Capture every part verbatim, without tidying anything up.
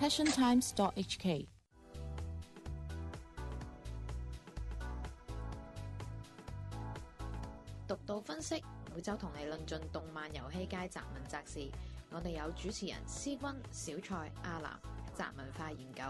passion times dot h k。 獨到分析，每周同你論盡動漫遊戲界雜文雜事。我哋有主持人思君、小蔡、阿南，雜文化研究。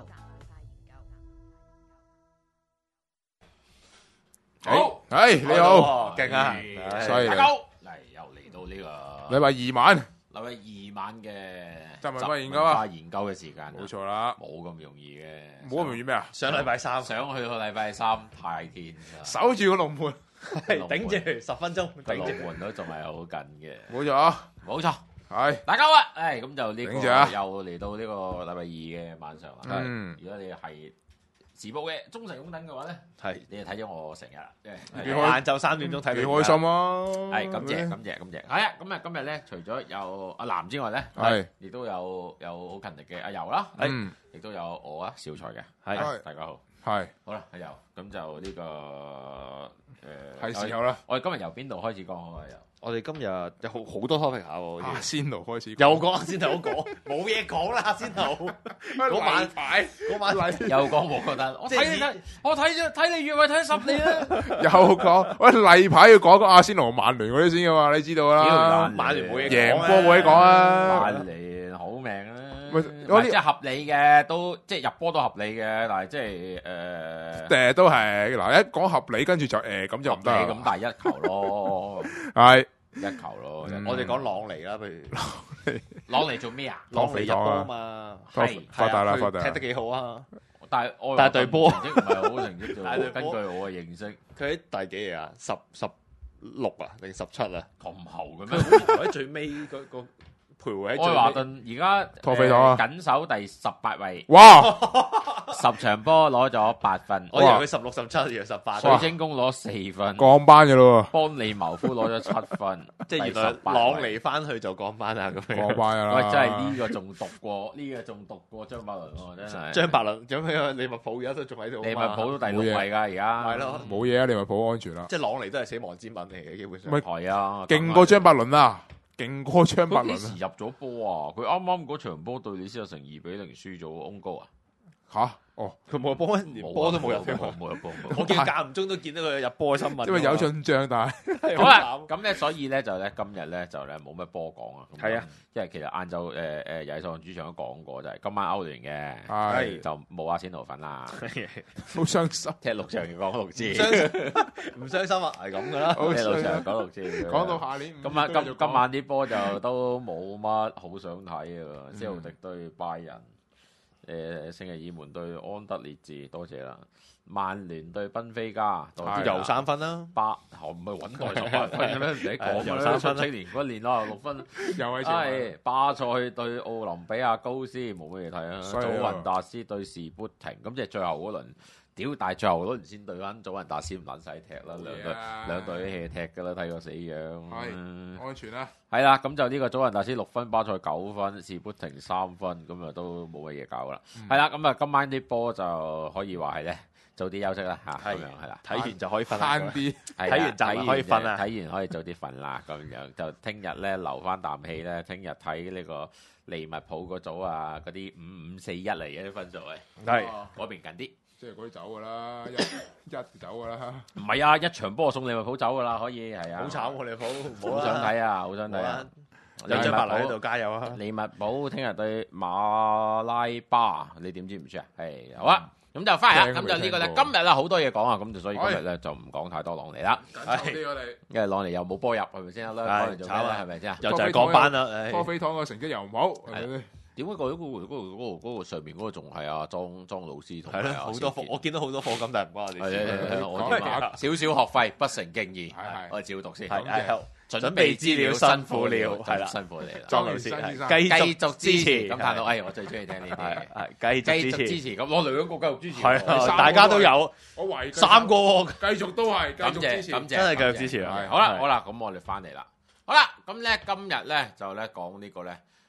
好， 係你好， 勁啊！ 犀利大家好，嚟又嚟到呢個禮拜二晚， 禮拜二晚嘅雜文化研究啊， 研究嘅時間， 冇錯啦， 冇咁容易嘅， 冇咁容易咩啊？ 上禮拜三想去個禮拜三太天啦， 守住個龍門， 頂住十分鐘， 個頂住。 龍門都仲係好緊嘅， 冇錯啊， 冇錯。 係大家好啊！誒咁就呢個頂住啊又嚟到呢個禮拜二嘅晚上啦。 嗯如果你係時報嘅忠實擁躉嘅話咧， 係你就睇咗我成日啦。即係幾開晏晝三點鐘睇幾到開心啊！ 係感謝感謝感謝。係啊，咁啊今日咧，除咗有阿南之外咧， 係亦都有有好勤力嘅阿柔啦， 嗯亦都有我啊小蔡嘅。 係係大家好， 係好啦，阿柔，咁就呢個誒係時候啦， 我哋今日由邊度開始講好啊？柔我哋今日有好好多 topic 下喎，好阿似仙奴開始又講阿仙奴講，冇嘢講啦，阿仙奴嗰晚牌嗰晚又講我覺得，我即係睇你睇，我睇咗睇你越位睇十年啦。 又講，喂例牌要講講阿仙奴、曼聯嗰啲先噶嘛，你知道屌啦， 曼聯冇嘢贏波冇嘢講啊， 曼聯好命啊！ 喂唔我呢係即係合理嘅，都即係入波都合理嘅，但係即係誒誒都係嗱，一講合理跟住就誒咁就唔得啦， 咁，但係一球咯， 係一球咯。 嗯我哋講朗尼啦，不如攞嚟做咩啊？ 朗尼入波啊嘛， 係發達啦係啊發達啦佢踢得幾好啊！ 但係我但係隊波成績唔係好成績但係隊啫。根波據我嘅認識， 佢喺第幾嘢啊？十十六啊，定十七啊？ 咁後嘅佢咩？ 好似喺最尾嗰個徘徊喺愛最尾。 華頓而家拖飛咗啊誒緊守第十八位， 哇！ 十場波攞咗八分， 我以為佢十六十七，以為十八。 水晶宮攞四分， 降班嘅咯邦利茅夫攞咗七分， 即係原來第十八朗位尼翻去就降班啊咁喎， 樣。 降班噶喂， 啦， 真係呢個仲毒過呢、個仲毒過張伯倫喎，真係。 張伯倫咁樣，利物浦而家都仲喺度啊嘛。 利物浦都第六位㗎，而家。 係咯冇嘢啊，利物浦安全啦， 即係朗尼都係死亡之吻嚟嘅，基本上。 咪係啊， 勁過張伯倫啊，勁過張伯倫啊， 佢幾時入咗波啊？佢啱啱嗰場波對李斯特城二比零輸咗翁高啊！ 吓哦， 佢冇波，連波都冇入添。 冇入波。 我見間唔中都見到佢入波嘅新聞。 因為有進帳，但係好啦，咁咧，所以咧就咧今日咧就咧冇乜波講啊。咁係啊， 因為其實晏晝誒誒遊戲創主場都講過，就係今晚歐聯嘅， 係就冇阿仙奴份啦。 好傷心， 踢六場要講六次， 傷心唔傷心啊？係咁噶啦。 好踢六場傷心， 講六次。 講到下年五今晚都繼續講今今晚啲波就都冇乜好想睇啊！西奧迪對拜仁，誒聖日耳門對安德烈治，多謝啦。曼聯對賓菲加，多謝啦又三分啦。 八後唔係揾代十八分嘅咩？唔使講又啦， 三分啦出青年嗰年攞六分。 又係前係巴塞對奧林比亞高斯，冇乜嘢睇啊。祖犀利啊雲達斯對士砵亭，咁即係最後嗰輪。屌！但係最後嗰輪先對翻祖雲達斯唔撚使踢啦，兩隊兩隊一 hea 踢㗎啦，睇個死樣。 係安全啦， 係啦，咁就呢個祖雲達斯六分，巴塞九分，士砵亭三分，咁啊都冇乜嘢搞啦。係啦，咁啊今晚啲波就可以話係咧，早啲休息啦嚇，咁樣係啦。 睇完就可以瞓啦。 慳啲， 睇睇完集可以瞓啦睇完可以早啲瞓啦，咁樣就聽日咧留翻啖氣咧，聽日睇呢個利物浦個組啊，嗰啲五五四一嚟嘅啲分數誒， 係嗰邊近啲。 即係嗰啲走噶啦，一一走噶啦， 唔係啊，一場波送利物浦走噶啦，可以係啊。 好慘喎，利物浦， 好想睇啊，好想睇啊冇啦！有張伯倫喺度加油啊！ 利物浦聽日對馬拉巴，你點知唔知啊？係好啊，咁就翻嚟啦。咁就呢個咧， 聽過今日啦好多嘢講啊，咁就所以今日咧就唔講太多朗尼啦， 緊湊啲我哋。 因為朗尼又冇波入，係咪先啦？ 係朗尼做咩咧？係咪先啊？ 又就係降班啦，唉科菲糖個成績又唔好，係咪先？ 點解嗰嗰個嗰個嗰個嗰個上面嗰個仲係阿莊莊老師同係咯， 埋阿好多課， 小傑我見到好多課金，但係唔關我哋係係係事。 係我講點啊？ 下少少學費不成敬意， 係係我哋照讀先。 係係準準備資料辛苦了係啦辛苦你啦。 莊老師係莊先生繼繼續支持， 係咁睇到，哎，我最中意聽呢係啲， 係繼繼續續支持， 支持，咁我兩個繼續支持， 係啊， 三個大家都有我懷疑三個喎， 繼續都係繼感續支持， 謝感謝， 真係繼續支持啊！ 好啦係好啦，咁我哋翻嚟啦，好啦，咁咧今日咧就咧講呢個咧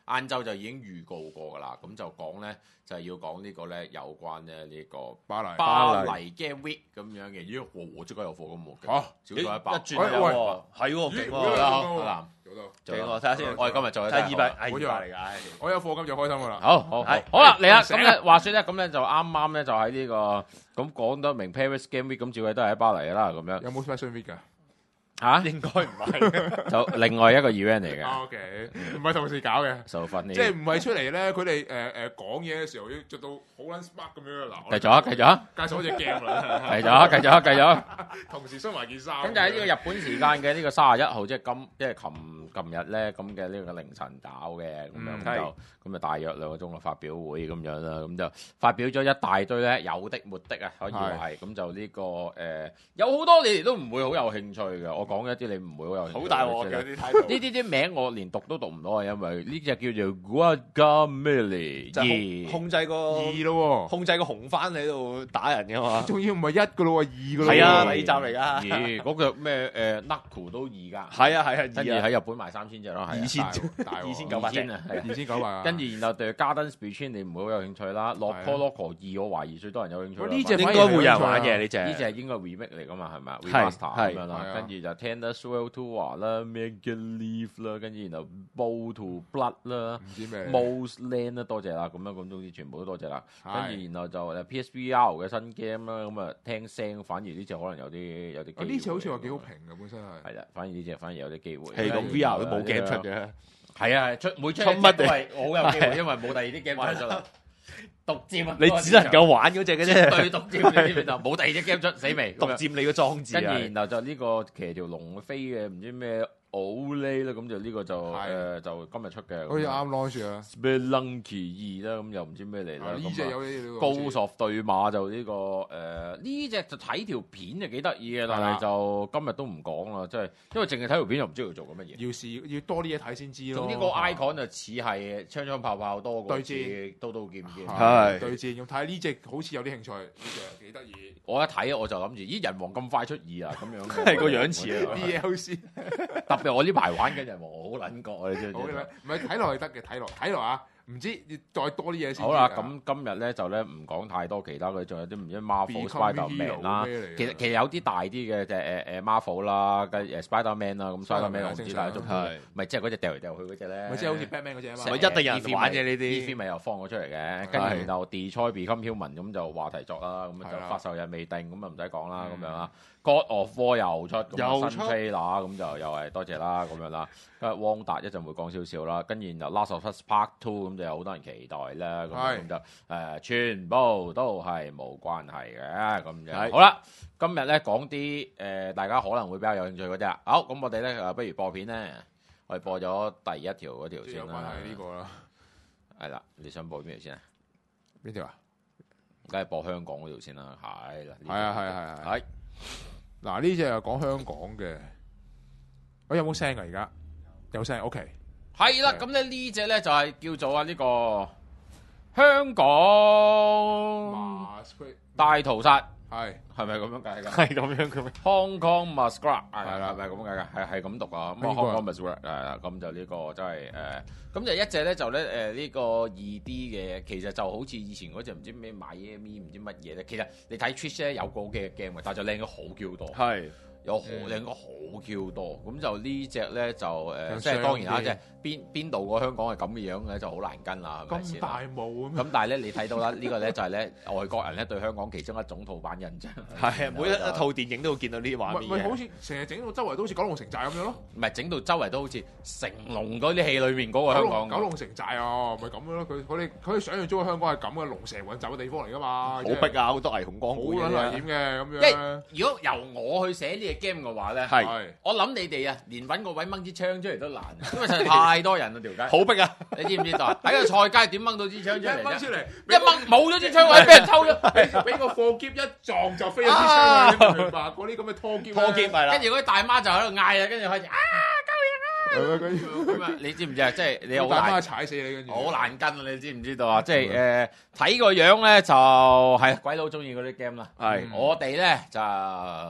晏晝就已經預告過㗎啦。咁就講咧就係要講呢個咧有關咧呢個巴黎巴黎 Game Week 咁樣嘅。咦，我我即刻有貨咁喎。 嚇， 少咗一百。 一轉就有喎，係喎，勁喎， 阿南。 勁喎，睇下先。 我哋今日做睇二百， 好似二百嚟㗎。 我有貨金就開心㗎啦。 好好好，好啦嚟啦。咁咧話説咧，咁咧就啱啱咧就喺呢個咁講得明 Paris Game Week，咁照計都係喺巴黎㗎啦。咁樣有冇 Fashion Week 㗎？ 嚇， 應該唔係， 就另外一個 event 嚟嘅。 O K，唔係同時搞嘅， 受訓呢？ 即係唔係出嚟咧？佢哋誒誒講嘢嘅時候要着到好撚 smart 咁樣嗱。 繼續啊，繼續啊， 介紹隻 game 啦， 繼續啊，繼續啊，繼續啊。 同時收埋件衫。 咁就喺呢個日本時間嘅呢個三十一號，即係今即係琴琴日咧咁嘅呢個凌晨搞嘅，咁樣嗯咁就咁就大約兩個鐘嘅發表會咁樣啦，咁就發表咗一大堆咧有的沒的啊，可以話係咁就呢個誒有好多你哋都唔會好有興趣嘅，我講一啲你唔會好有興趣。 好大鑊嘅啲態度。 呢啲啲名我連讀都讀唔到啊，因為呢隻叫做 Guacamole， 就係控控制個二咯控制個紅番喺度打人㗎嘛喎，。仲要唔係一㗎咯喎，二㗎咯喎。 係啊，第二集嚟㗎。 咦，嗰個咩誒 Knuckle 都二㗎， 係啊係啊， 跟住二啊， 喺日本賣三千隻咯，係啊二千大鑊二千九百隻二千啊，係啊。 二千九百啊。 跟住然後對 Garden Speech 你唔會好有興趣啦，落 Call Loco 二我懷疑最多人有興趣啦。 呢隻應該會有人玩嘅呢隻。 呢隻係應該 remake 嚟噶嘛，係咪啊係 ？remaster 係咁樣啦係啊， 跟住就 Tender Swell Tour 啦，Mega Leaf 啦，跟住然後 Bow to Blood 啦唔知咩 ，Most Land 啦，多謝啦，咁樣咁總之全部都多謝啦。跟係住然後就誒 P S V R 嘅新 game 啦，咁啊聽聲反而呢隻可能有啲有啲機會。 啊呢次好似話幾好評嘅本身係。 係啦，反而呢隻反而有啲機會。 係咁 V R 都冇 game 出嘅。 係啊，出每出出乜都係好有機會，因為冇第二啲 game 玩出啦。獨佔啊！ 你只能夠玩嗰隻嘅啫， 對獨佔，你知唔知道？冇第二隻 game 出，死未？ 獨佔你個裝置跟住啊！ 然後就呢個騎條龍飛嘅唔知咩 Olay 啦，咁就呢個就誒就今日出嘅。 好似啱 launch 啊。 Spelunky 二啦，咁又唔知咩嚟啦。 呢隻有呢高索對馬就呢個誒呢隻就睇條片就幾得意嘅，但係就今日都唔講啦，即係因為淨係睇條片又唔知佢做緊乜嘢。 要試要多啲嘢睇先知咯。 總之個 icon 就似係槍槍炮炮多過對似刀刀劍劍。 係對戰咁睇呢隻好似有啲興趣，呢隻幾得意。 我一睇我就諗住，咦人王咁快出二啊咁樣。 係個樣似啊 D L C 特別我呢排玩緊人王，我好撚覺啊！你知唔知？ 唔係睇落係得嘅，睇落睇落啊，唔知要再多啲嘢先。 好啦，咁今日咧就咧唔講太多其他嘅，仲有啲唔知 Marvel Spider-Man 啦。其實其實有啲大啲嘅就係誒誒 Marvel 啦，跟誒 Spider-Man 啦，咁 Spider-Man 我唔知大家中唔中意？咪即係嗰隻掉嚟掉去嗰隻咧？ 咪即係好似 Batman 嗰隻啊嘛。 咪一定有人玩嘅呢啲 E V 咪又放咗出嚟嘅，跟住然後 Detroit Become Human 咁就話題作啦，咁就發售日未定，咁啊唔使講啦，咁樣啦。God of War 又出，咁新 trailer 咁就又係多謝啦，咁樣啦。跟住汪達一陣會講少少啦，跟住然後 Last of Us Part Two 咁就有好多人期待啦，咁咁就誒全部都係冇關係嘅，咁樣好啦。今日咧講啲誒大家可能會比較有興趣嗰啲啊。好，咁我哋咧誒不如播片咧，我哋播咗第一條嗰條先啦。 係呢個啦， 係啦，你想播邊條先啊？ 邊條啊？ 梗係播香港嗰條先啦，係啦。 係啊係啊係啊。 係。 嗱呢隻又講香港嘅，我有冇聲㗎而家？有聲 ，OK。 係啦，咁咧呢隻咧就係叫做啊呢個香港大屠殺， 係係咪咁樣解㗎？ 係咁樣嘅咩 Hong Kong Massacre 係啦係咪咁解㗎？係係咁讀啊。咁啊邊個 Hong Kong Massacre 係啦，咁就呢個真係誒，咁就一隻咧就咧誒呢個二 D 嘅，其實就好似以前嗰隻唔知咩 Miami 唔知乜嘢咧。其實你睇 Twitch 咧有個嘅 game 嘅，但係就靚咗好 Q 多。 係有好靚咗好 Q 多，咁就呢只咧就誒，即係係當然啦， 雙即係邊邊度個香港係咁嘅樣嘅就好難跟啦，係咪先？ 咁大霧咁。 咁但係咧，你睇到啦，呢個咧就係咧外國人咧對香港其中一種套版印象。 係每一一套電影都會見到呢啲畫面嘅。 咪好似成日整到周圍都好似九龍城寨咁樣咯。 唔係整到周圍都好似成龍嗰啲戲裏面嗰個香港九龍城寨啊，咪咁樣咯。佢佢哋佢哋想象中嘅香港係咁嘅龍蛇混雜嘅地方嚟㗎嘛。 好逼啊！好多霓虹光好管撚危嘅。 險嘅咁因為樣。 如果由我去寫呢個 game 嘅話咧， 係係我諗你哋啊，連揾個位掹支槍出嚟都難，因為實在太多人啦條街。 好逼啊！ 你知唔知道啊？喺個菜街點掹到支槍出嚟啫？ 掹出嚟， 一掹冇咗支槍位，俾人偷咗。 俾俾個貨箧一撞就飛咗支槍，你明唔明白？嗰啲咁嘅拖箧， 拖箧係啦跟。住嗰啲大媽就喺度嗌啊，跟住開始啊係咪佢咁啊！你知唔知啊？即係你好大媽難踩死你，跟住好難跟啊！你知唔知道啊？即係誒睇個樣咧就係鬼佬中意嗰啲 game 啦。 係我哋咧就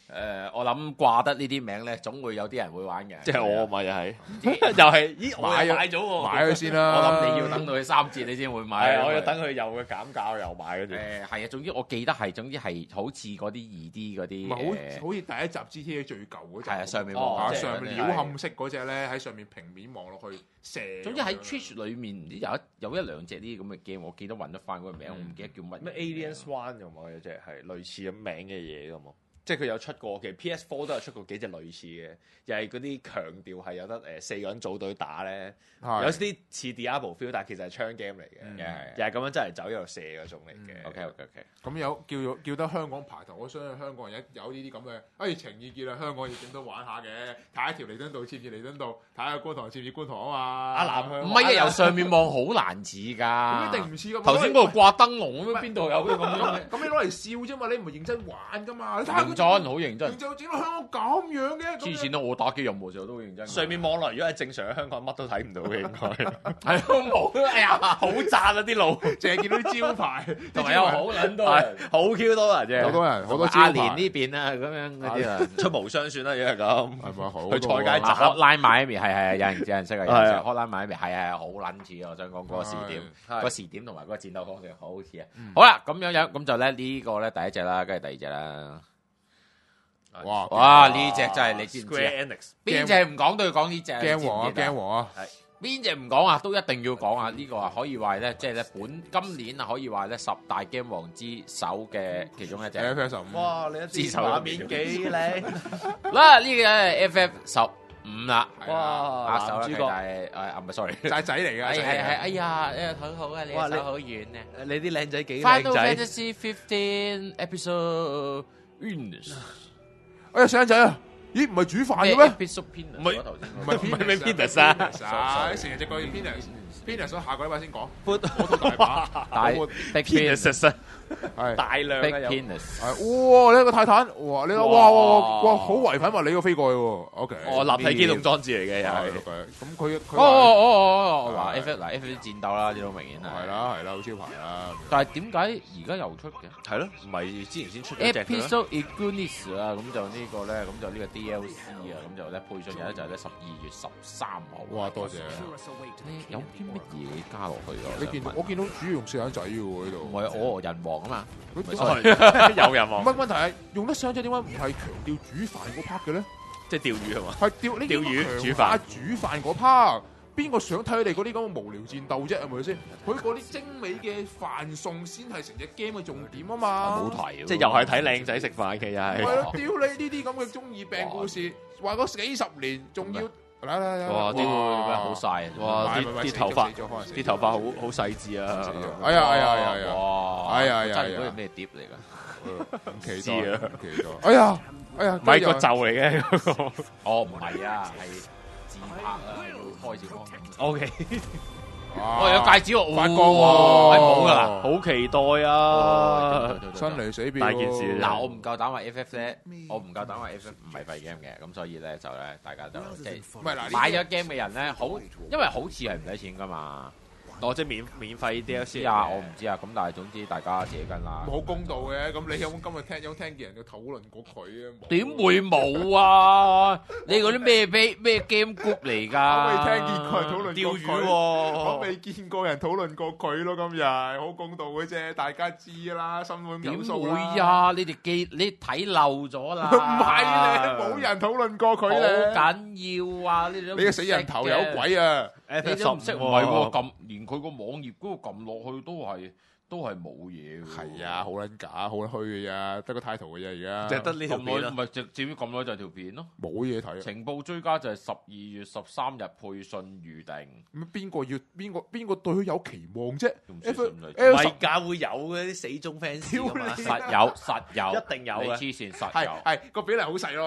誒，我諗掛得呢啲名咧，總會有啲人會玩嘅。 即係我咪又係，又係，咦？我又買咗喎， 買咗先啦。 我諗你要等到佢三折，你先會買。 係，我要等佢有嘅減價又買嗰啲。 誒係啊，總之我記得係，總之係好似嗰啲二 D 嗰啲。 唔係好好似第一集 G T A 最舊嗰集。 係啊，上面望望上面鳥瞰式嗰隻咧，喺上面平面望落去射。 總之喺 Twitch 裏面唔知有一有一兩隻呢啲咁嘅 game，我記得揾得翻嗰個名，我唔記得叫乜。 咩 Alien Swan 有冇有隻係類似咁名嘅嘢咁？即係佢有出過，其實 P S 四都有出過幾隻類似嘅，又係嗰啲強調係有得誒四個人組隊打咧，有啲似 Diablo feel，但係其實係槍 game 嚟嘅，又係咁樣真係走一路射嗰種嚟嘅。 OK OK OK， 咁有叫做叫得香港排頭，我相信香港人有有呢啲咁嘅，哎情意結啦，香港亦點都玩下嘅，睇一條彌敦道似唔似彌敦道，睇下觀塘似唔似觀塘啊嘛。 阿南向唔係啊，由上面望好難似㗎， 咁一定唔似㗎。 頭先嗰度掛燈籠咁樣，邊度有啲咁樣？ 咁你攞嚟笑啫嘛，你唔係認真玩㗎嘛。你睇下認真，好認真。 就整到香港咁樣嘅， 黐線咯！我打機任務時候都會認真。 上面望落，如果係正常嘅香港，乜都睇唔到嘅應該。 係都冇，哎呀， 好賺啊啲路， 淨係見到啲招牌， 同埋有好撚多人， 好 Q 多人啫， 好多人，好多招牌。 阿連呢邊啊，咁樣嗰啲啊， 出無雙算啦，如果係咁。 係咪好？ 去菜街集拉埋一面，係係有人有人識啊，有人識。開拉埋一面，係係好撚似啊！我想講嗰個時點，嗰個時點同埋嗰個戰鬥方式好似啊。好啦，咁樣樣咁就咧呢個咧第一隻啦，跟住第二隻啦。 哇！ 哇！呢隻真係你知唔知啊？邊隻唔講都要講呢隻。 驚王啊！驚王啊！ 係邊隻唔講啊？都一定要講啊！呢個啊可以話咧，即係咧本今年啊可以話咧十大 game 王之首嘅其中一隻。 F F 十五。 哇！你一支畫面幾靚。 嗱呢個係 F F 十五啦。 哇！ 握手啦，但係誒啊唔係 sorry， 仔仔嚟㗎。 係係係，哎呀誒好好啊，你手好軟啊！ 你啲靚仔幾靚仔。 Final Fantasy fifteen episode Venus。 哎呀，細仔啊！咦，唔係煮飯嘅咩？ 唔係唔係唔係咩 Venus 啊！ 成日隻個 Venus，Venus 所以下個禮拜先講。 我都大把，大 Big Venus 係大量嘅有。 哇！你個泰坦，哇！你哇哇哇哇好違反物理個飛過去喎。O K。 哦，立體機動裝置嚟嘅又係。 咁佢佢哦哦哦哦，話 F 嗱 F 啲戰鬥啦，呢種明顯係。 係啦係啦，好招牌啦。 但係點解而家又出嘅？ 係咯，唔係之前先出咗隻嘅咩 Episode Ignis 啊，咁就呢個咧，咁就呢個 D L C 啊，咁就咧配上有咧就係咧十二月十三號。 哇！多謝。 有啲乜嘢會加落去㗎？ 你見我見到主要用四眼仔嘅喎呢度。 唔係我人王啊嘛。 有人王。 唔係問題係用得相仔點解唔係強調煮飯嗰 part 嘅咧？ 即係釣魚係嘛？ 係釣呢釣魚煮飯飯煮飯嗰 part，邊個想睇佢哋嗰啲咁嘅無聊戰鬥啫？係咪先？佢嗰啲精美嘅飯餸先係成隻 game 嘅重點啊嘛！ 冇睇， 即係又係睇靚仔食飯嘅又係。 係咯，屌你呢啲咁嘅中二病故事，話嗰幾十年仲要嚟嚟嚟！ 哇！啲好晒啊！ 哇！啲啲頭髮，啲頭髮好好細緻啊！ 哎呀哎呀哎呀！ 哇！ 哎呀哎呀！ 真係嗰啲咩碟嚟㗎？ 唔期待啊！唔期待！哎呀哎呀！ 唔係個袖嚟嘅嗰個。 哦，唔係啊，係自拍啊，要開照光。 O K。 我有戒指喎， 發光喎， 冇㗎啦， 好期待啊！ 生離死別大件事嗱，我唔夠膽話 F F 咧，我唔夠膽話 F F 唔係廢 game 嘅，咁所以咧就咧大家就即係唔係嗱買咗 game 嘅人咧，好，因為好似係唔使錢㗎嘛。 我即係免免費 D L C 啊，我唔知啊，咁但係總之大家自己跟啦。 好公道嘅，咁你有冇今日聽有聽見人嘅討論過佢啊？ 點會冇啊？你嗰啲咩咩咩 game group 嚟㗎？ 我未聽見過人討論過釣魚佢， 喎， 我未見過人討論過佢咯。今日好公道嘅啫，大家知啦，心滿有數啦。 點會啊？你哋記你睇漏咗啦。 唔係咧，冇人討論過佢咧。 好緊要啊！你哋都你個死人頭有鬼啊！ 你都唔識，唔係喎，撳連佢個網頁嗰個撳落去都係都係冇嘢嘅。 係啊，好撚假，好撚虛嘅啫，得個 title 嘅啫而家。 就係得呢條片咯。 唔係直至於咁耐就係條片咯。 冇嘢睇。 情報追加就係十二月十三日配信預定。 咁邊個要邊個邊個對佢有期望啫？ F 唔係㗎，會有嘅啲死忠 fans 㗎嘛。 實有實有， 一定有嘅。 你黐線實有。 係係個比例好細咯。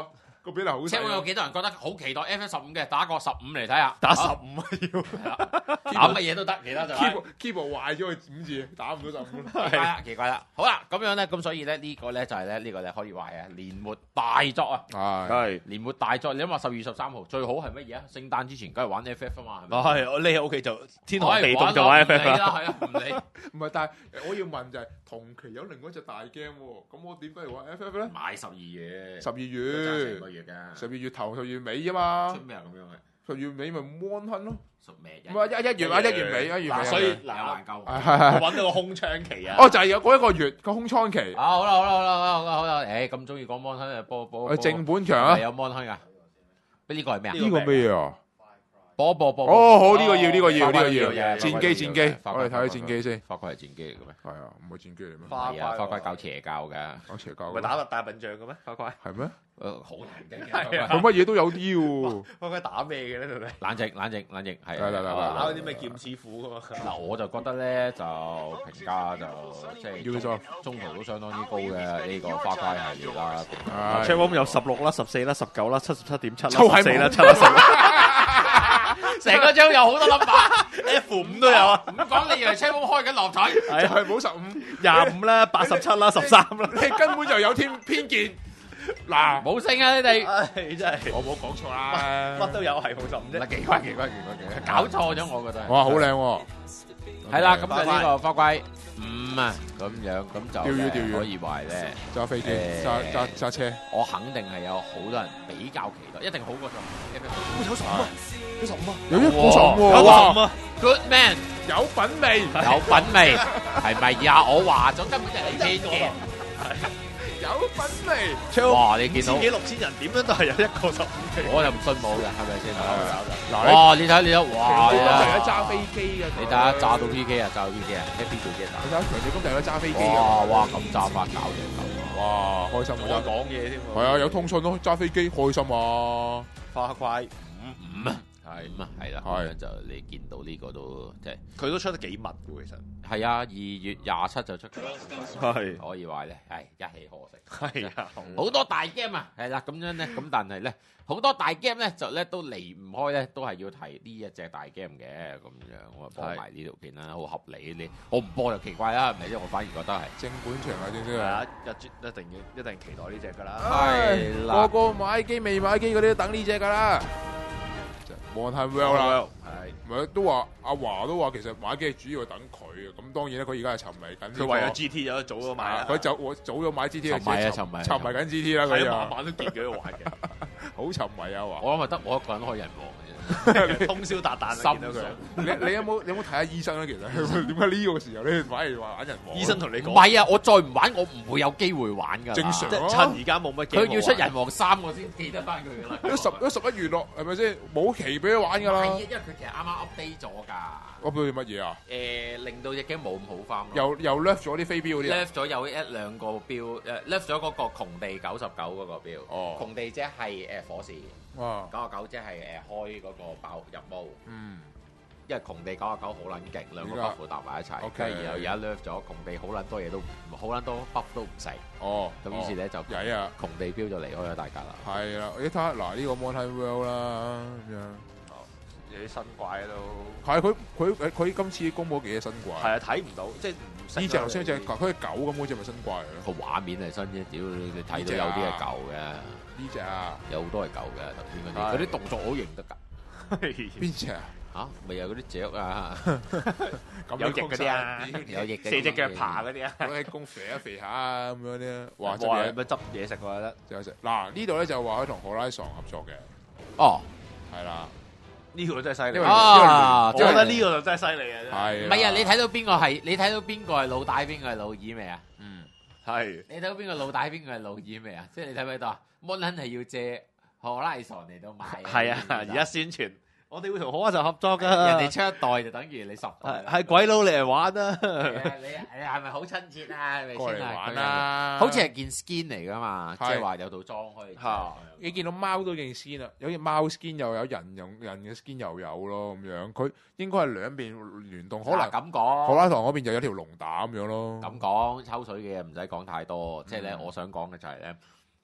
個比例好細。 車會有幾多人覺得好期待 F F 十五嘅？打個十五嚟睇下， 打十五啊要， 打乜嘢都得，其他就 keyboard keyboard 壞咗佢五字，打唔到十五。 奇怪啦，奇怪啦。好啦，咁樣咧，咁所以咧呢個咧就係咧呢個咧可以話係年末大作啊！ 係係年末大作，你諗下十二月十三號最好係乜嘢啊？聖誕之前梗係玩 F F 啊嘛，係咪？ 係我匿喺屋企就天寒地凍就玩 F F 啦， 啦。 係啊，唔理。 唔係？但係我要問就係同期有另外一隻大 game 喎，咁我點解要玩 F F 咧？ 買十二月， 十二揸成個月， 月㗎。 十二月頭、十二月尾啫嘛出。咩啊咁樣嘅？ 十月尾咪 Mon Hunt 咯， 十咩唔係一一月啊，一月尾，一月尾。 所以有環購。 係係係。 我揾到個空窗期啊！ 哦，就係有嗰一個月個空倉期。 啊好啦好啦好啦好啦好啦好啦，誒咁中意講 Mon Hunt 啊，播播。 誒正本場啊！ 有 Mon Hunt 㗎？呢個係咩啊？ 呢個咩啊？ 播播播。 哦，好呢個要呢個要呢個要。 戰戰機戰機，我哋睇下戰機先。 發覺係戰機嚟嘅咩？ 係啊，唔係戰機嚟咩？ 花係啊，花乖教邪教㗎。 講邪教唔係打大笨象嘅咩？快快係咩？ 誒好難嘅。 係啊佢乜嘢都有啲喎。 快快打咩嘅咧？到底冷靜冷靜冷靜係。 嚟嚟嚟嚟打嗰啲咩劍齒虎㗎嘛？ 嗱，我就覺得咧就評價就即係要咗中途都相當之高嘅呢個花乖系列啦。 係 Chatroom 有十六啦、十四啦、十九啦、七十七點七啦、 就係十四啦、七啦、十啦， 成個張有好多 number。 F 五都有啊！ 唔講你以為車公開緊落台？ 就係冇十五， 廿五啦、八十七啦、十三啦， 你根本就有添偏見。嗱， 冇性啊你哋！ 唉真係我冇講錯啦。 乜都有係冇十五啫。 奇怪奇怪奇怪奇怪，搞錯咗我覺得。 哇，好靚喎！ 係啦，咁就呢個花龜五啊，咁樣咁就釣魚釣魚可以話咧， 揸飛機， 誒揸揸揸車。 我肯定係有好多人比較期待，一定好過上 F F。 有十五啊！有十五啊！ 有一個十五有喎，哇十五啊！ Good man， 有品味， 有品味，係咪呀？我話咗根本就係你偏見。 有品味。 哇！你見到千幾六千人點樣都係有一個十五嘅。 我就唔信冇嘅，係咪先？ 嗱， 哇！你睇你睇，哇！ 你你睇今日有揸飛機嘅， 你睇下炸到 P K 啊，炸到 P K 啊，Happy 做機打。 你睇下強你今日有揸飛機嘅， 哇哇咁炸法搞嘢咁。 哇，開心啊！ 我講嘢添喎。 係啊，有通訊咯，揸飛機開心啊！ 花快五五啊，係咁啊，係啦，咁樣就你見到呢個都即係佢都出得幾密嘅其實。 係啊，二月廿七就出嘅， 係可以話咧，係一氣呵成。 係啊， 好多大 game 啊，係啦，咁樣咧，咁但係咧，好多大 game 咧就咧都離唔開咧，都係要提呢一隻大 game 嘅咁樣，我啊播埋呢條片啦，好合理你，我唔播就奇怪啦，係咪先？我反而覺得係正本場啊，正先係啊啊！， 一一定要一定期待呢只㗎啦。 係啦個個買機未買機嗰啲都等呢只㗎啦。Mon Hunt World 啦， 係咪都話阿華都話其實買機主要係等佢啊。咁當然咧，佢而家係沉迷緊呢個。 佢為咗 G T 有得早咗買啦。 佢就我早咗買 G T， 沉迷啊沉迷沉迷緊 G T 啦，佢係啊， 又晚晚都見佢喺度玩嘅， 好沉迷啊華。 我諗係得我一個人開人王嘅啫。 通宵達旦啊！ 心見到佢， 你你有冇你有冇睇下醫生咧？其實點解呢個時候咧反而話玩人王？ 醫生同你唔講， 係啊，我再唔玩，我唔會有機會玩㗎啦。 正常即係趁而家冇乜機。 佢要出人王三，我先記得翻佢㗎啦。 都十都十一月咯，係咪先？冇期俾佢玩㗎啦。 係啊，因為佢其實啱啱 update 咗㗎。 我俾佢乜嘢啊？ 誒，令到隻 game 冇咁好翻咯。 又又 left 咗啲飛鏢嗰啲啊。 left 咗有一兩個標，誒 left 咗嗰個窮地九十九嗰個標。 哦窮地即係誒火士， 哇！ 九十九即係誒開嗰個爆入毛。 嗯， 因為窮地九十九好撚勁，兩個而家 buff 搭埋一齊， OK 跟住然後而家 left 咗窮地好撚多嘢都好撚多 buff 都唔食， 哦， 咁於是咧就曳啊！ 窮地標就離開咗大家啦。 係啦，你睇下嗱呢個 Mon Hunt World 啦，咁樣有啲新怪都係佢佢佢今次公佈幾隻新怪？ 係啊，睇唔到，即係唔識呢隻頭先隻佢係狗咁嗰隻咪新怪嚟咯？ 個畫面係新啫，屌你你睇到有啲係舊嘅， 呢隻啊， 有好多係舊嘅。頭先嗰啲係嗰啲動作好型得㗎。 邊隻啊？ 嚇，咪有嗰啲雀啊， 咁有翼嗰啲啊， 有翼嘅四隻腳爬嗰啲啊， 嗰啲公肥一肥下咁樣咧，哇！執嘢哇咪執嘢食我覺得。 就有食嗱呢度咧就話佢同 Horizon 合作嘅， 哦， 係啦， 呢個真係犀利因為啊， 我覺得呢個就真係犀利啊！真係係唔係啊？你睇到邊個係？你睇到邊個係老大，邊個係老二未啊？ 嗯係你睇到邊個老大，邊個係老二未啊？即係你睇唔睇到啊？Mon Hunt係要借 Horizon 嚟到買， 係啊！而家宣傳，我哋會同好就合作噶。 人哋出一代就等於你十代係係鬼佬嚟嚟玩啊！ 你你係咪好親切啊？係咪過嚟先啊？ 玩啦， 好似係件 skin 嚟噶嘛，即係係話有套裝可以着。 嚇你見到貓都認 skin 啦，有隻貓 skin 又有人用人嘅 skin 又有咯咁樣，佢應該係兩邊聯動，可能嗱咁荷講， 拉堂嗰邊就有條龍打咁樣咯。 咁講抽水嘅嘢唔使講太多，即係咧， 嗯我想講嘅就係咧。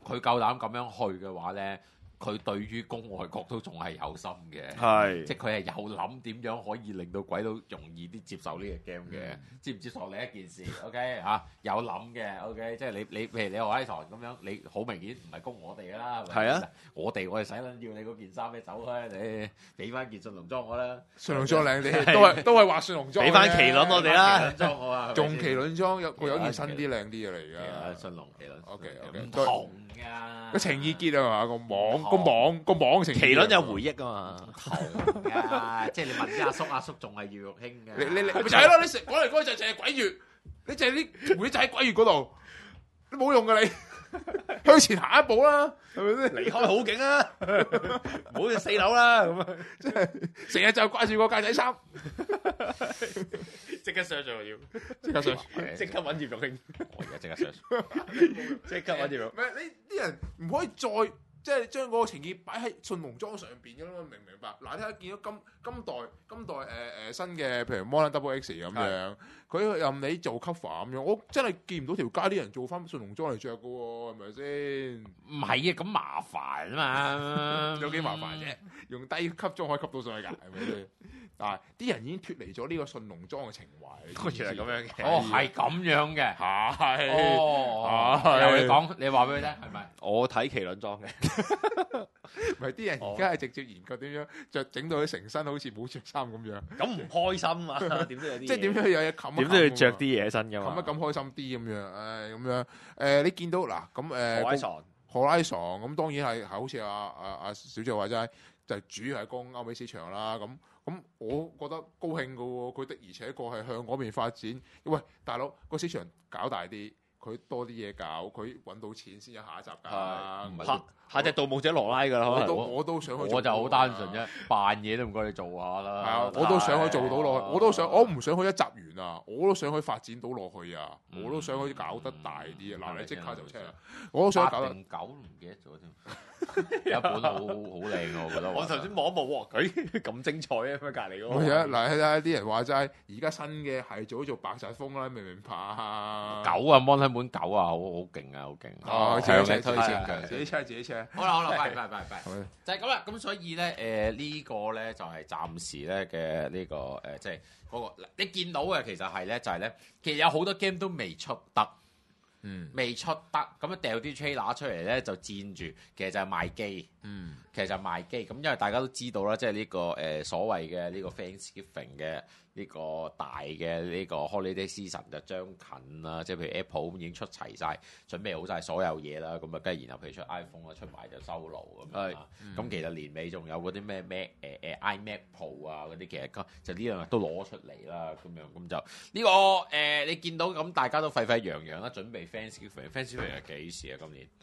佢夠膽咁樣去嘅話咧。佢對於攻外國都仲係有心嘅， 係即係佢係有諗點樣可以令到鬼佬容易啲接受呢個 game 嘅，嗯、接唔接受你一件事 ，OK 嚇、啊、有諗嘅 ，OK 即係你你譬如你話喺台咁樣，你好明顯唔係攻我哋㗎啦，係啊，我哋我哋使撚要你嗰件衫咩走開，你俾翻件順龍裝我啦， 順龍裝靚啲，都係都係話順龍裝， 俾翻麒麟我哋啦， 裝我啊， 仲麒麟裝有佢有件新啲靚啲嘅嚟㗎， 順龍麒麟 ，OK OK 唔同㗎， 個情意結啊嘛，個網個網個網情， 麒麟有回憶啊嘛， 同㗎，即係你問啲阿叔，阿叔仲係姚玉興嘅， 你你你咪就係咯，你成講嚟講去就淨係鬼月，你淨係啲回憶就喺鬼月嗰度，都冇用㗎你。向前行一步啦，係咪先？ 離開好景啊！唔好去四樓啦，咁啊， 即係成日就掛住個戒仔衫， 即刻上咗要， 即刻上， 即刻揾葉玉卿， 我而家即刻上， 即刻揾葉玉。 唔係你啲人唔可以再即係將嗰個情結擺喺順龍裝上邊嘅啦，明唔明白？嗱，睇下見到今今代今代誒誒、呃、新嘅，譬如 Modern Double X 咁樣，佢任你做 cover 咁樣，我真係見唔到條街啲人做翻順龍裝嚟着嘅喎，係咪先？ 唔係啊，咁麻煩啊嘛， 有幾麻煩啫？用低級裝可以吸到上去㗎，係咪先？但係啲人已經脫離咗呢個順龍裝嘅情懷， 原來咁樣嘅。 哦，係咁樣嘅， 係哦，由你講，你話俾佢聽係咪？ 我睇麒麟裝嘅， 唔係啲人而家係直接研究點樣着整到佢成身好似冇着衫咁樣， 咁唔開心啊！點都有啲，即係點樣有嘢冚， 點都要着啲嘢身㗎嘛， 冚一冚開心啲咁樣，唉咁樣誒，你見到嗱咁誒， 荷拉爽， 荷拉爽咁當然係係好似阿阿阿小姐話齋，就係主要係攻歐美市場啦咁。咁我覺得高興嘅喎，佢的而且確係向嗰邊發展。喂，大佬個市場搞大啲，佢多啲嘢搞，佢揾到錢先有下一集㗎。 下下隻盜夢者羅拉㗎啦， 我都我都想去做。 我就好單純啫，扮嘢都唔該你做下啦。 係啊，我都想去做到落去，我都想，我唔想去一集完啊，我都想去發展到落去啊，我都想去搞得大啲啊。嗱，你即刻就出啦，我都想搞得。八定九唔記得咗添。 有一本好好靚我覺得。 我頭先望一望，喎，佢咁精彩啊！咁隔離嗰個。 係啊，嗱睇下啲人話齋，而家新嘅係做做白澤風啦，明唔明白？ 九啊，摩登本九啊，好好勁啊，好勁。 哦， 強力推薦， 強自己車自己車。 好啦好啦，快快快快，就係咁啦。咁所以咧，誒呢個咧就係暫時咧嘅呢個誒，即係嗰個你見到嘅其實係咧，就係咧，其實有好多 game 都未出得。嗯，未出得，咁樣掉啲 trailer 出嚟咧就佔住，其實就係賣機。嗯，其實就係賣機。咁因為大家都知道啦，即係呢個誒、呃、所謂嘅呢個 Thanksgiving 嘅呢個大嘅呢個 holiday season 就將近啦。即係譬如 Apple 已經出齊晒，準備好晒所有嘢啦。咁啊，跟住然後譬如出 iPhone 啦，出埋就收爐咁樣。咁、嗯、其實年尾仲有嗰啲咩 Mac 誒誒 iMac Pro 啊嗰啲，其實就呢樣都攞出嚟啦。咁樣咁就呢、呢個誒、呃，你見到咁大家都沸沸揚揚啦，準備 Thanksgiving，Thanksgiving 係幾時啊？今年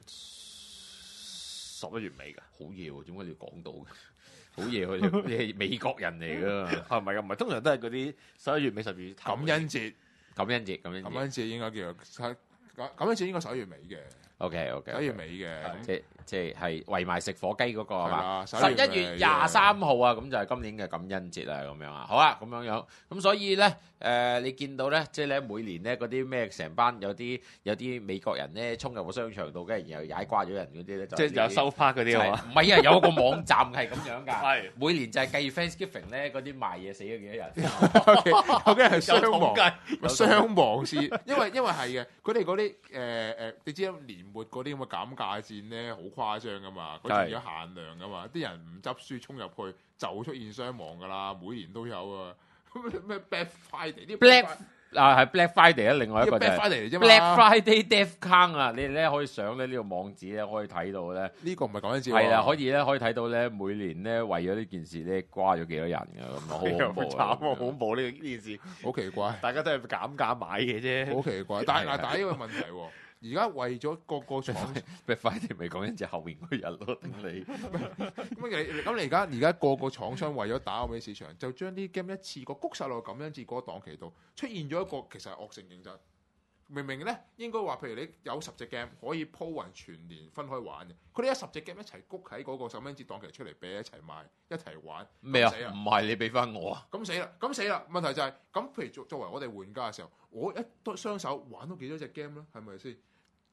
十一月尾㗎，好夜喎！點解你要講到嘅？好夜佢哋，你係美國人嚟㗎， 係咪㗎？唔係通常都係嗰啲十一月尾、十二月頭。 感恩節， 感恩節，感恩節， 感恩節應該叫做感恩節應該十一月尾嘅。 OK OK， 十一月尾嘅， 即即係圍埋食火雞嗰個係嘛？十一一月廿三號啊，咁就係今年嘅感恩節啊，咁樣啊，好啊，咁樣樣，咁所以咧，誒，你見到咧，即係咧每年咧嗰啲咩成班有啲有啲美國人咧衝入個商場度，跟住然後踩瓜咗人嗰啲咧， 即係有收花嗰啲啊嘛？ 唔係啊，有個網站係咁樣㗎， 係每年就係計 Thanksgiving 咧嗰啲賣嘢死咗幾多人？ 究竟係傷亡，傷亡事，因為因為係嘅，佢哋嗰啲誒誒，你知年末嗰啲咁嘅減價戰咧，好誇張㗎嘛，佢仲有限量㗎嘛，啲人唔執輸衝入去就出現傷亡㗎啦，每年都有啊。咩 Black Friday 啲 Black 啊係 Black Friday 啊，另外一個就係 Black Friday 啫嘛。 Black Friday Death Count 啊，你咧可以上咧呢個網址咧可以睇到咧。 呢個唔係講緊笑。 係啦，可以咧可以睇到咧每年咧為咗呢件事咧瓜咗幾多人㗎咁啊，好恐怖啊！ 好恐怖呢呢件事， 好奇怪。 大家都係減價買嘅啫， 好奇怪。但係嗱，但係呢個問題喎。而家為咗個個廠 ，Black Friday 咪講緊隻後面嗰日咯，頂你。 咁你咁你而家而家個個廠商為咗打歐美市場，就將啲 game 一次過谷晒落感恩節嗰個檔期度，出現咗一個其實係惡性競爭。明明咧應該話，譬如你有十隻 game 可以鋪勻全年分開玩嘅，佢哋一十隻 game 一齊谷喺嗰個感恩節檔期出嚟俾一齊賣一齊玩。 咩啊？唔係你俾翻我啊？ 咁死啦！咁死啦！問題就係、是、咁，譬如作作為我哋玩家嘅時候，我一對雙手玩到幾多隻 game 咧？係咪先？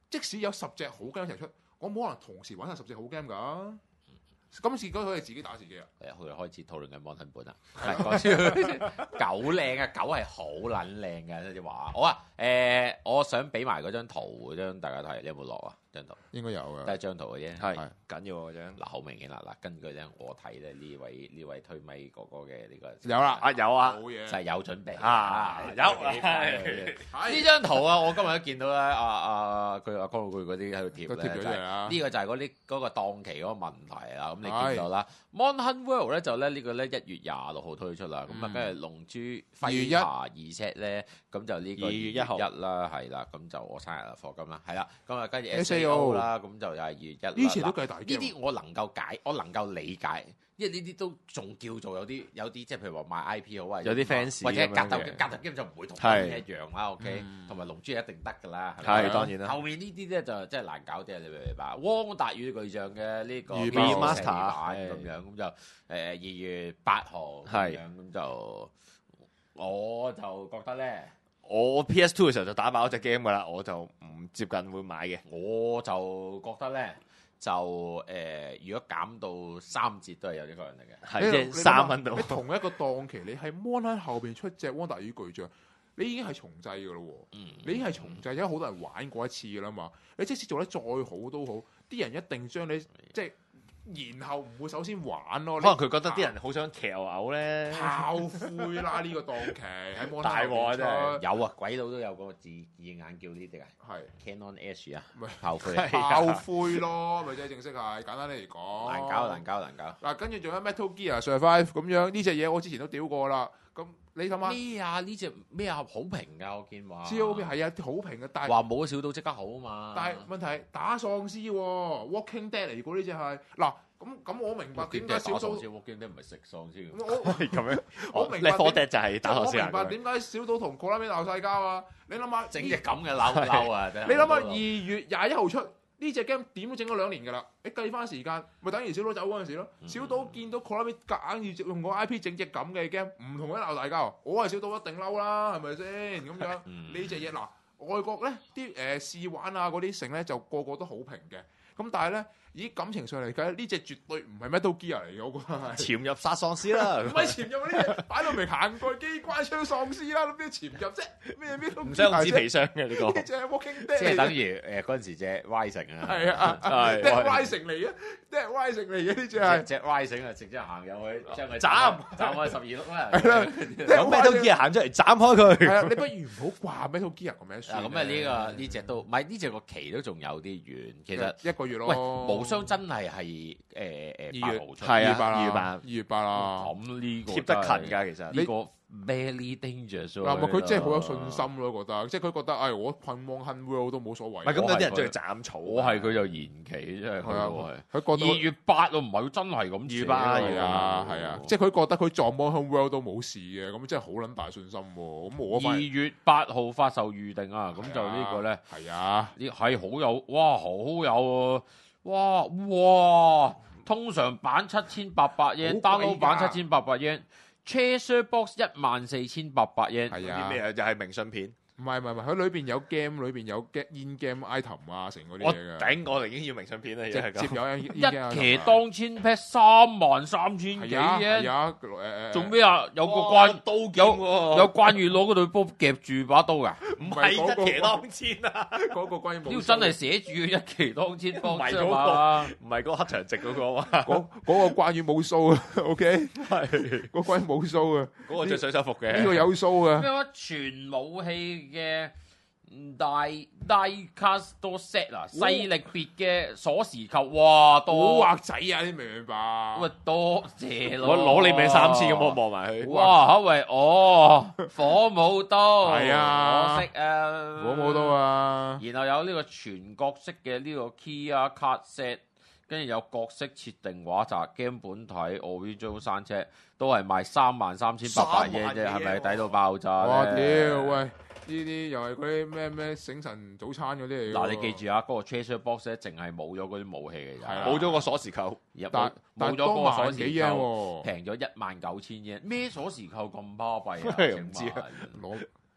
即使有十隻好 game 一齊出，我冇可能同時玩晒十隻好 game 㗎。今次嗰佢係自己打自己啊！ 誒，我哋開始討論緊 Mon 本啦。係講笑，狗靚啊，狗係好撚靚嘅，即係話。好啊，誒、呃，我想俾埋嗰張圖，張大家睇，你有冇落啊？張圖應該有嘅， 得一張圖嘅啫， 係緊要嗰張。 嗱，好明顯啦，嗱，根據咧我睇咧呢位呢位推咪哥哥嘅呢個有啦， 啊有啊， 冇嘢就係有準備啊有呢張圖啊，我今日都見到咧，啊啊佢阿江老佢嗰啲喺度貼都貼咗出嚟啦。 呢個就係嗰啲嗰個檔期嗰個問題啦。咁你見到啦 Monhan World 咧就咧呢個咧一月廿六號推出啦。咁啊跟住龍珠輝霞二 set 咧，咁就呢個二月一號啦，係啦。咁就我生日啦，課金啦，係啦。咁啊跟住 S A O 啦，咁就又係二月一啦。 呢次都計大， 呢啲我能夠解，我能夠理解。因為呢啲都仲叫做有啲有啲，即係譬如話賣 I P 好啊， 有啲 fans 或者格鬥嘅格鬥 game 就唔會同佢一樣啦。OK，同埋龍珠一定得㗎啦。 係當然啦。 後面呢啲咧就真係難搞啲啊！你明唔明白？汪達與巨像嘅呢個 Remaster 版咁樣，咁就誒二月八號咁樣，咁就我就覺得咧， 我 P S two 嘅時候就打爆咗隻 game 㗎啦，我就唔接近會買嘅。 我就覺得咧。就誒、呃，如果減到三折都係有啲個人嚟嘅， 係即係三蚊到。 你同一個檔期，你係 Mon 喺後邊出隻汪達與巨像，你已經係重製㗎咯喎。嗯、你已經係重製，因為好多人玩過一次㗎啦嘛。你即使做得再好都好，啲人一定將你即係。然後唔會首先玩咯， 可能佢覺得啲人好想騎牛牛咧， 炮灰啦呢個檔期喺 Mon 大鑊啊真係有啊，鬼佬都有個字字眼叫呢啲啊，係 Canon Ash 啊， 咪炮灰炮灰咯，咪即係正式係簡單啲嚟講， 難搞難搞難搞。 嗱，跟住仲有 Metal Gear Survive 咁樣呢隻嘢，我之前都屌過啦。咁你諗下咩啊？呢隻咩啊？好評㗎，我見話。 C O P 係啊，好評嘅，但係話冇小島即刻好啊嘛。 但係問題係打喪屍喎 ，Walking Dead 嚟㗎呢隻係嗱。咁咁我明白點解小島 Walking Dead 唔係食喪屍。 我咁樣， 我明白。 Left 就係打喪屍。 我明白點解小島同 Konami鬧曬交啊！你諗下， 整隻咁嘅嬲嬲啊！ 你諗下二月廿一號出呢隻 game 點都整咗兩年㗎啦！你計翻時間，咪等於小島走嗰陣時咯。嗯、小島見到 Konami 夾硬要用個 I P 整隻咁嘅 game，唔同佢鬧大交。我係小島一定嬲啦，係咪先？咁樣呢隻嘢嗱，外國咧啲誒試玩啊嗰啲成咧就個個都好評嘅。咁但係咧，以感情上嚟計，呢隻絕對唔係 Metal Gear 嚟嘅，我覺得係潛入殺喪屍啦， 唔係潛入呢隻擺到明行過機關槍喪屍啦，咁邊潛入啫？咩咩都唔使用紙皮箱嘅呢個， 呢隻 Walking Dead 即係等於誒嗰陣時隻 Rising 啊， 係啊，係 Rising 嚟嘅，即係 Rising 嚟嘅呢隻係隻 Rising 啊，直接行入去將佢斬斬開十二碌啦， 係啦， 有 Metal Gear 行出嚟斬開佢， 係啊，你不如唔好掛 Metal Gear 個名算。 咁啊呢個呢隻都唔係呢隻個期都仲有啲遠，其實一個月咯。 喂，無雙真係係誒誒八號出， 係啊， 二月八， 二月八， 二月八啦。 咁呢個貼得近㗎，其實呢個 very dangerous。 嗱，咪佢真係好有信心咯，覺得，即係佢覺得，唉，我困 Monhan World 都冇所謂。 唔係咁有啲人中意斬草， 我係佢就延期，真係係啊，佢覺得二月八啊，唔係真係咁。 二月八係啊係啊，即係佢覺得佢撞 Monhan World 都冇事嘅，咁真係好撚大信心喎。咁我二月八號發售預定啊，咁就呢個咧係啊， 呢係好有哇，好有哇哇，通常版七千八百 yen，download 版七千八百 yen，Treasure Box 一萬四千八百 yen， 係啊， 啲咩啊？就係明信片。 唔係唔係唔係，佢裏邊有 game，裏邊有 get in game item 啊，成嗰啲嘢嘅。 我頂，我哋已經要明信片啦， 直接有一騎當千 pet 三萬三千幾 yen。 係啊，誒做咩啊？有個關刀有有關羽攞嗰對波夾住把刀㗎？ 唔係一騎當千啊！ 嗰個關羽冇。 呢個真係寫住一騎當千波， 唔係嗰個，唔係嗰個黑長直嗰個啊嘛。 嗰嗰個關羽冇須啊 ，OK， 係嗰關羽冇須啊。 嗰個着水手服嘅， 呢個有須啊。 咩話全武器嘅大大 cast set 啊，勢力別嘅鎖匙扣，哇多古惑仔啊！你明唔明白？ 喂，多謝咯， 我攞你命三千咁，我望埋佢。 哇！喂，哦，火舞刀係啊， 我識啊， 火舞刀啊。 然後有呢個全角色嘅呢個 Kia card set，跟住有角色設定畫集 game 本體 original 山車，都係賣三萬三千八百嘢啫，係咪抵到爆炸咧？ 哇屌喂！呢啲又係嗰啲咩咩醒神早餐嗰啲嚟。 嗱，你記住啊，嗰、那個 treasure box 咧，淨係冇咗嗰啲武器嘅啫， 冇咗個鎖匙扣， 但冇咗嗰個鎖匙扣， 平咗一萬九千 yen，咩鎖匙扣咁巴閉啊？ 唔知啊，攞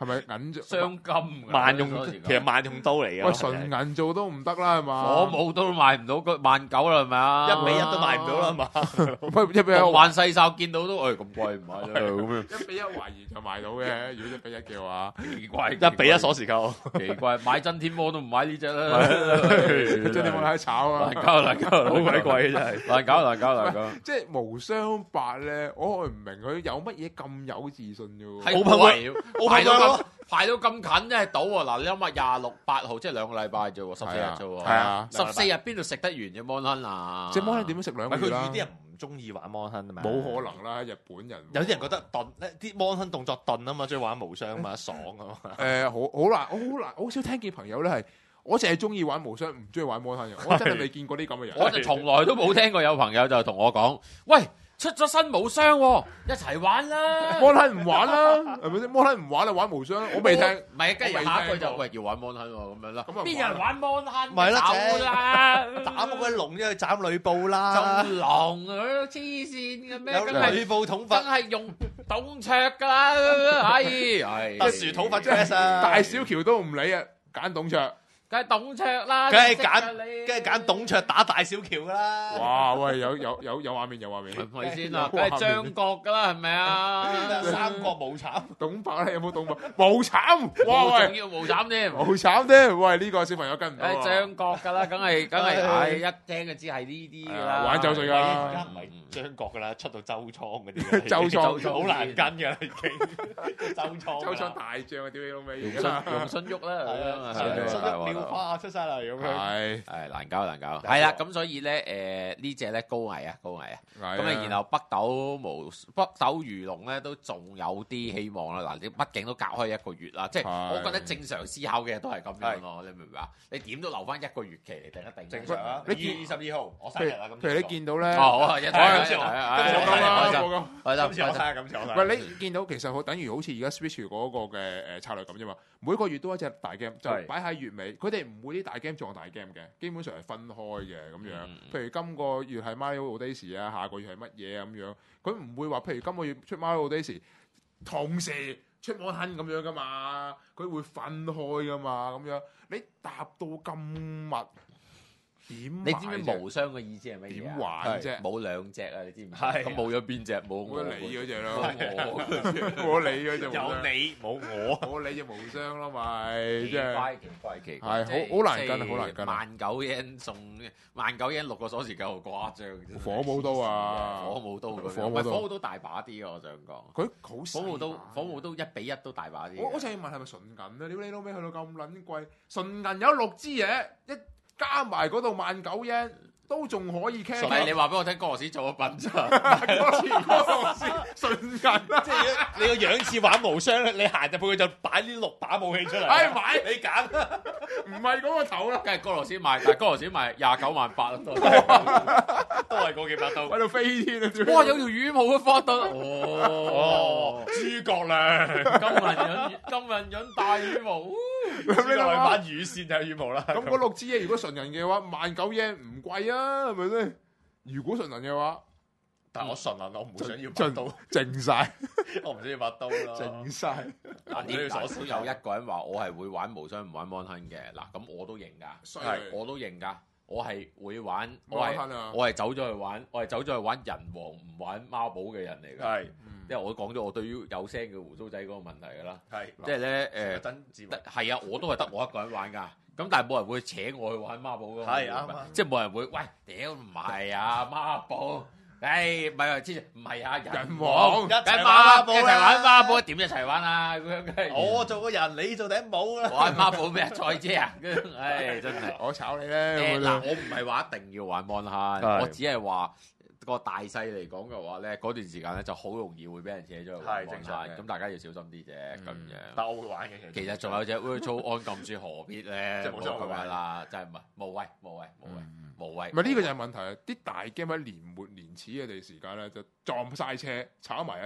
係咪銀雙金萬用，其實萬用刀嚟嘅。 喂，純銀做都唔得啦，係嘛？ 火舞都賣唔到個萬九啦，係咪啊？ 一比一都賣唔到啦，係嘛？ 喂，一比一萬細哨見到都，誒咁貴唔買啦咁樣。 一比一懷疑就賣到嘅，如果一比一嘅話， 奇怪， 一比一鎖匙扣， 奇怪，買真天魔都唔買呢只啦， 真天魔喺炒啊！ 難搞難搞， 好鬼貴真係， 難搞難搞難搞。 即係無雙八咧，我唔明佢有乜嘢咁有自信嘅喎。 係圍排到咁排到咁近，真係賭喎！嗱，你諗下廿六八號，即係兩個禮拜啫喎，十四日啫喎。係啊，十四日邊度食得完嘅 Mon Hun 啊？ 即係 Mon Hun 點樣食兩個月啦？ 佢啲人唔中意玩 Mon Hun 啊嘛。 冇可能啦，日本人。 有啲人覺得鈍咧，啲 Mon Hun 動作鈍啊嘛，中意玩無雙嘛，爽啊嘛。 誒，好好難，好難，好少聽見朋友咧係，我淨係中意玩無雙，唔中意玩 Mon Hun 嘅。我真係未見過啲咁嘅人。 我就從來都冇聽過有朋友就同我講，喂，出咗新無雙喎，一齊玩啦 ！Mon Hun唔玩啦，係咪先？Mon Hun唔玩啦，玩無雙。我未聽， 唔係，跟住下一句就喂要玩 Mon Hun 喎，咁樣啦。邊有人玩 Mon Hun？ 咪啦，啦， 打乜鬼龍啫？去斬呂布啦！ 仲龍啊，黐線嘅咩？ 有呂布統法， 梗係用董卓㗎啦，係係特殊討伐 class 啊！ 大小喬都唔理啊，揀董卓。 梗係董卓啦， 梗係揀，梗係揀董卓打大小喬噶啦！ 哇喂，有有有有畫面有畫面， 係咪先啊？梗係張角噶啦，係咪啊？ 三國無慘， 董伯咧有冇董伯？無慘！哇喂， 仲要無慘添， 無慘添！喂，呢個小朋友跟唔到啊！ 張角噶啦，梗係梗係，唉，一聽就知係呢啲噶啦， 玩周迅噶啦， 而家唔係張角噶啦，出到周倉嗰啲， 周倉好難跟噶啦，已經周倉， 周倉大將啊！屌你老味， 用信喐啦， 信喐妙花出晒嚟咁樣， 係係難搞難搞，係啦，咁所以咧誒呢隻咧高危啊高危啊，咁啊然後北斗無北斗魚龍咧都仲有啲希望啦，嗱你畢竟都隔開一個月啦，即係我覺得正常思考嘅都係咁樣咯，你明唔明啊？你點都留翻一個月期嚟定一定正常啊！你二十二號我生日啦，咁譬如你見到咧， 哦好啊，一睇咁次我， 咁次我生日，咁次我生日。 喂，你見到其實好等於好似而家 Switch 嗰個嘅誒策略咁啫嘛，每個月都一隻大 game 就擺喺月尾，佢哋唔會啲大 game 撞大 game 嘅，基本上係分開嘅咁樣。譬如今個月係 Mario Odyssey 啊，下個月係乜嘢啊咁樣，佢唔會話譬如今個月出 Mario Odyssey，同時出 Mon Hun 咁樣噶嘛，佢會分開噶嘛咁樣。你搭到咁密，點？ 你知唔知無雙嘅意思係乜嘢？ 點玩啫？ 冇兩隻啊！你知唔知？ 係咁冇咗邊隻？冇我你嗰隻咯， 我我你嗰隻有你冇我， 我你就無雙咯咪， 奇怪奇怪奇怪， 係好好難跟啊，好難跟啊！ 萬九 yen 送萬九 yen 六個鎖匙夠誇張， 火舞刀啊， 火舞刀咁樣， 火舞刀火舞刀大把啲啊！我想講， 佢好火舞刀火舞刀一比一都大把啲。 我我就要問係咪純銀啊？屌你老味去到咁撚貴，純銀有六支嘢一。加埋嗰度萬九 yen 都仲可以 cash。 係你話俾我聽，哥羅斯做咗品咋？ 哥羅斯哥羅斯純銀啊！ 即係你個樣似玩無雙，你行入去佢就擺呢六把武器出嚟。 哎買你揀， 唔係嗰個頭啦。 梗係哥羅斯賣，但係哥羅斯賣廿九萬八啦，都都係嗰幾把刀。 喺度飛天啊！ 哇！有條羽毛嘅發到，哦， 諸葛亮， 金銀潤金銀潤大羽毛。 咁呢兩把羽線就係羽毛啦。 咁嗰六支嘢如果純銀嘅話，萬九 yen 唔貴啊，係咪先？如果純銀嘅話， 但係我純銀，我唔會想要把刀， 淨晒， 我唔想要把刀咯， 淨晒。 嗱，呢所都有一個人話我係會玩無雙唔玩 Mon Hun 嘅，嗱咁我都認㗎，係我都認㗎，我係會玩，我係我係走咗去玩，我係走咗去玩人王唔玩孖寶嘅人嚟㗎，係。因為我講咗我對於有聲嘅胡鬚仔嗰個問題㗎啦，係即係咧誒，真係啊，我都係得我一個人玩㗎，咁但係冇人會扯我去玩孖寶㗎，係啊，即係冇人會喂屌唔係啊孖寶，誒唔係啊，之前唔係啊人王一齊孖寶，一齊玩孖寶點一齊玩啊咁樣嘅，我做個人你做頂帽啦，玩孖寶咩賽車啊，唉真係我炒你咧，嗱我唔係話一定要玩 Mon Hun，我只係話。個大細嚟講嘅話咧，嗰段時間咧就好容易會俾人扯咗去玩 Mon Hun，咁大家要小心啲啫咁樣。但我會玩嘅其實。其實仲有隻 Virtual On 咁説何必咧？即係冇錯咁樣啦，真係唔係無謂無謂無謂無謂。唔係呢個就係問題，啲大 game 喺年末年始嘅地時間咧就撞晒車，炒埋一碟。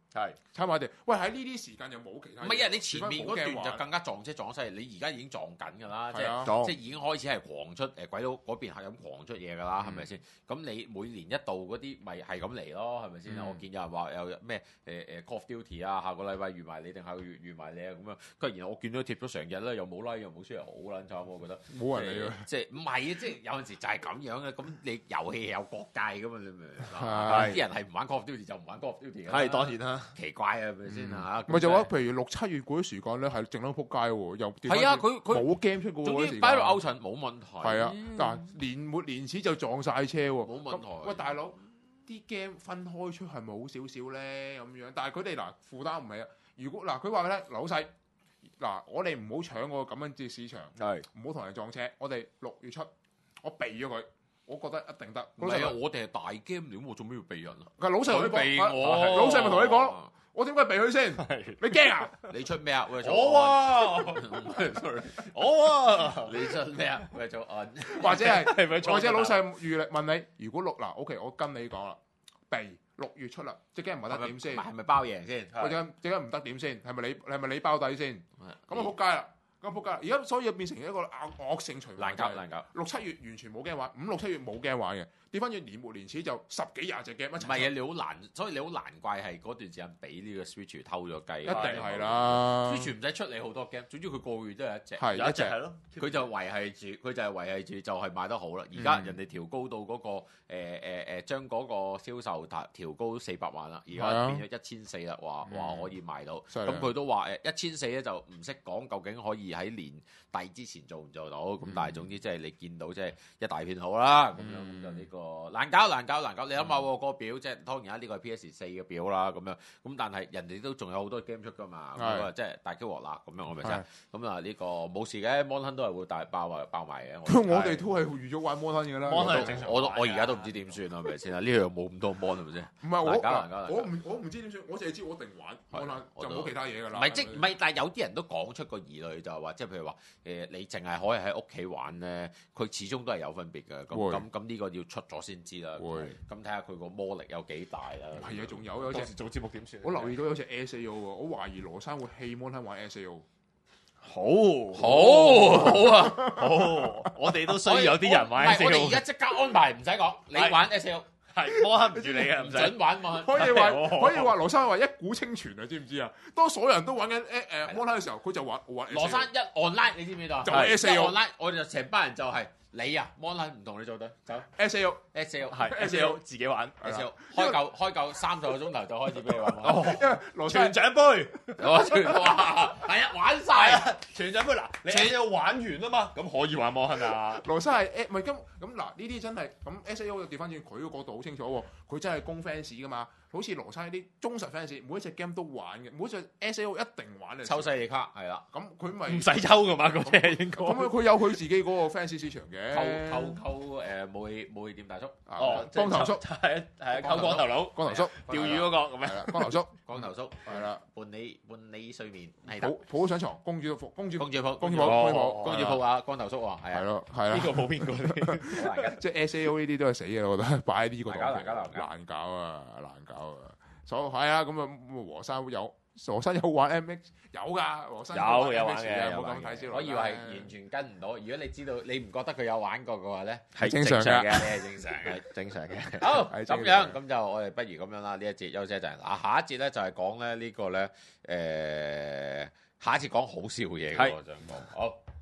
係踩埋地。喂，喺呢啲時間又冇其他。 唔係啊！你前面嗰段就更加撞車撞犀利，你而家已經撞緊㗎啦，即係即係已經開始係狂出誒鬼佬嗰邊係咁狂出嘢㗎啦，係咪先？咁你每年一度嗰啲咪係咁嚟咯，係咪先？我見有人話有咩誒誒 Call of Duty 啊，下個禮拜預埋你定下個月預埋你啊咁樣。跟住然後我見到貼咗成日咧，又冇 like 又冇 share，好撚慘我覺得。 冇人理㗎。 即係唔係啊？即係有陣時就係咁樣嘅。咁你遊戲有各界㗎嘛？你明唔明？啲人係唔玩 Call of Duty 就唔玩 Call of Duty 㗎。係當然啦， 奇怪啊！係咪先啊？ 咪就話，譬如六七月嗰啲時間咧，係靜撚撲街喎，又係啊！佢佢冇 game 出嘅喎， 總之擺到歐塵冇問題。 係啊，嗱年末年始就撞晒車喎， 冇問題。 喂，大佬，啲 game 分開出係咪好少少咧？咁樣，但係佢哋嗱負擔唔起啊。如果嗱佢話咧，老細嗱，我哋唔好搶個咁樣嘅市場，係唔好同人撞車。我哋六月出，我避咗佢。我覺得一定得。 唔係啊，我哋係大 game 料，我做咩要避人啊？ 老細同你避我， 老細咪同你講，我點解避佢先？你驚啊？ 你出咩啊？我啊，我啊， 你出咩啊？我做案， 或者係或者老細預力問你，如果六嗱 OK，我跟你講啦，避六月出啦，隻 game 唔得點先？ 係咪包贏先？ 或者隻 game 唔得點先？係咪你係咪你包底先？咁啊仆街啦！咁仆街，而家所以變成一個惡性循環， 難搞難搞。 六七月完全冇 game 玩，五六七月冇 game 玩嘅，跌翻轉年末年始就十幾廿隻 game 一齊。 唔係啊，你好難，所以你好難怪係嗰段時間俾呢個 Switch 偷咗雞。 一定係啦 ，Switch 唔使出你好多 game，總之佢個月都有一隻， 係一隻係咯， 佢就維係住，佢就係維係住，就係賣得好啦。而家人哋調高到嗰個誒誒誒，將嗰個銷售調高四百萬啦，而家變咗一千四啦，話話可以賣到。咁佢都話誒一千四咧就唔識講究竟可以喺年底之前做唔做到？咁但係總之即係你見到即係一大片好啦，咁樣咁就呢個難搞難搞難搞。你諗下喎個表，即係當然啦，呢個係 P S 四嘅表啦，咁樣咁但係人哋都仲有好多 game 出㗎嘛，咁啊即係大機鑊啦，咁樣我咪先。咁啊呢個冇事嘅 Monhan 都係會大爆埋爆埋嘅。 我哋都係預咗玩 Monhan 嘅啦。 我我而家都唔知點算係咪先啊？呢樣冇咁多 mon 係咪先？ 唔係我我唔我唔知點算，我淨係知我定玩 Monhan 就冇其他嘢㗎啦。 唔係即唔係，但係有啲人都講出個疑慮就係話，即係譬如話誒你淨係可以喺屋企玩咧，佢始終都係有分別嘅。咁咁咁呢個要出咗先知啦。會咁睇下佢個魔力有幾大啦。 係啊，仲有有隻做節目點算？ 我留意到有隻 S A O 喎，我懷疑羅生會棄 Monhan 玩 S A O。 好，好，好啊，好！我哋都需要有啲人玩 S A O。 我哋而家即刻安排，唔使講，你玩 S A O。 係摸黑唔住你嘅，唔準玩嘛？ 可以話可以話，羅生話一股清泉啊！知唔知啊？當所有人都玩緊誒誒 Monhan 嘅時候，佢就玩玩。 羅生一 online，你知唔知道？ 就 S A O online，我哋就成班人就係你啊 Monhan 唔同你做對，走 S A O S A O 係 S A O 自己玩 S A O 開夠開夠三十個鐘頭就開始俾你玩。 哦，因為羅生全獎杯， 哇！係啊，玩晒啊！ 全獎杯嗱，你 S A O 玩完啊嘛，咁可以玩 Monhan啊？ 羅生係誒，唔係咁咁嗱，呢啲真係咁 S A O 就調翻轉佢個角度好清楚喎，佢真係供 fans 噶嘛。好似羅生呢啲忠實 fans，每一隻 game 都玩嘅，每一隻 S A O 一定玩嘅。 抽細嘅卡係啦， 咁佢咪唔使抽噶嘛？嗰隻應該。 咁佢有佢自己嗰個 fans 市場嘅。 溝溝溝誒武器武器店大叔， 哦， 光頭叔係啊係啊，溝光頭佬， 光頭叔釣魚嗰個咁樣， 光頭叔， 光頭叔係啦， 伴你伴你睡眠係抱抱上床，公主服，公主公主抱， 公主抱，公主抱， 公主抱啊！光頭叔喎，係係咯，係啦。 呢個抱邊個咧？ 即係 S A O 呢啲都係死嘅，我覺得擺喺呢個難搞難搞啊，難搞啊！所以係啊，咁啊，和生有和生有玩 M X 有㗎，和生有有玩嘅， 冇咁睇先。 我以為係完全跟唔到，如果你知道你唔覺得佢有玩過嘅話咧， 係正常嘅， 你係正常嘅， 正常嘅。 好咁樣，咁就我哋不如咁樣啦。呢一節休息一陣，嗱下一節咧就係講咧呢個咧誒，下一節講好笑嘅嘢嘅，我想講好。